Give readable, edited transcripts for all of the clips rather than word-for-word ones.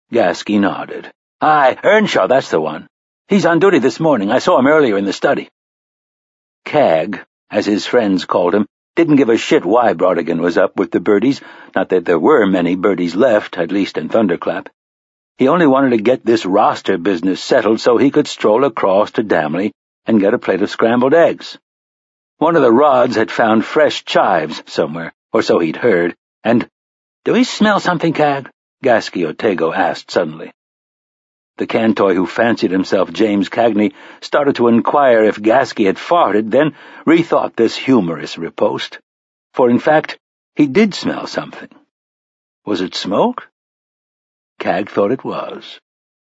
Gasky nodded. Aye, Earnshaw, that's the one. He's on duty this morning. I saw him earlier in the study. Cag, as his friends called him, didn't give a shit why Brodigan was up with the birdies, not that there were many birdies left, at least in Thunderclap. He only wanted to get this roster business settled so he could stroll across to Damley and get a plate of scrambled eggs. One of the rods had found fresh chives somewhere, or so he'd heard, and— "Do we smell something, Cag?" Gasky Otego asked suddenly. The Cantoy, who fancied himself James Cagney, started to inquire if Gasky had farted, then rethought this humorous riposte. For, in fact, he did smell something. Was it smoke? Cag thought it was.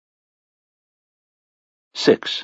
6.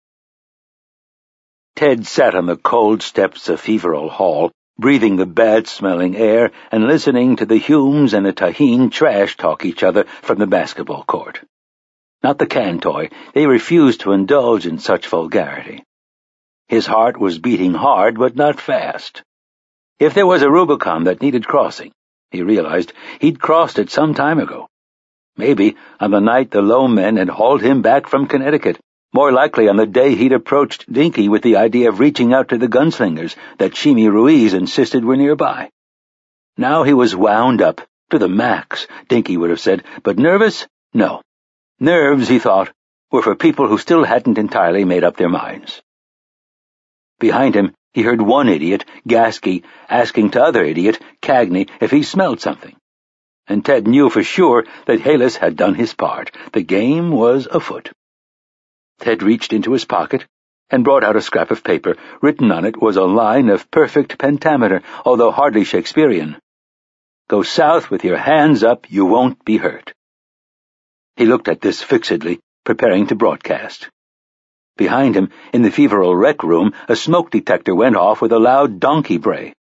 Ted sat on the cold steps of Feverel Hall, breathing the bad-smelling air and listening to the Humes and the Taheen trash-talk each other from the basketball court. Not the Cantoy. They refused to indulge in such vulgarity. His heart was beating hard, but not fast. If there was a Rubicon that needed crossing, he realized, he'd crossed it some time ago. Maybe on the night the Low Men had hauled him back from Connecticut, more likely on the day he'd approached Dinky with the idea of reaching out to the gunslingers that Chimmy Ruiz insisted were nearby. Now he was wound up, to the max, Dinky would have said, but nervous? No. Nerves, he thought, were for people who still hadn't entirely made up their minds. Behind him, he heard one idiot, Gasky, asking t'other idiot, Cagney, if he smelled something. And Ted knew for sure that Halis had done his part. The game was afoot. Ted reached into his pocket and brought out a scrap of paper. Written on it was a line of perfect pentameter, although hardly Shakespearean. Go south with your hands up, you won't be hurt. He looked at this fixedly, preparing to broadcast. Behind him, in the Feverel rec room, a smoke detector went off with a loud donkey bray.